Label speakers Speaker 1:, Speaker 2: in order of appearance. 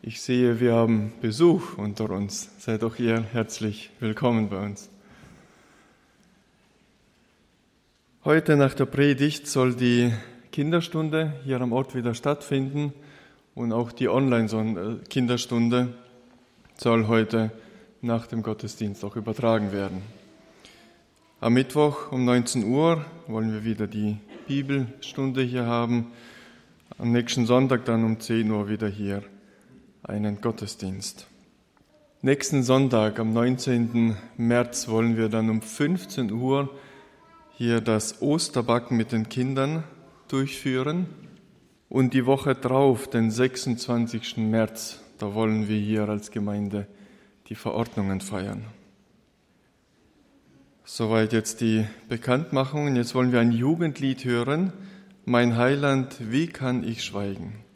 Speaker 1: Ich sehe, wir haben Besuch unter uns. Seid auch ihr herzlich willkommen bei uns. Heute nach der Predigt soll die Kinderstunde hier am Ort wieder stattfinden und auch die Online-Kinderstunde soll heute nach dem Gottesdienst auch übertragen werden. Am Mittwoch um 19 Uhr wollen wir wieder die Bibelstunde hier haben. Am nächsten Sonntag dann um 10 Uhr wieder hier einen Gottesdienst. Nächsten Sonntag, am 19. März, wollen wir dann um 15 Uhr hier das Osterbacken mit den Kindern durchführen. Und die Woche drauf, den 26. März, da wollen wir hier als Gemeinde die Verordnungen feiern. Soweit jetzt die Bekanntmachungen. Jetzt wollen wir ein Jugendlied hören. Mein Heiland, wie kann ich schweigen?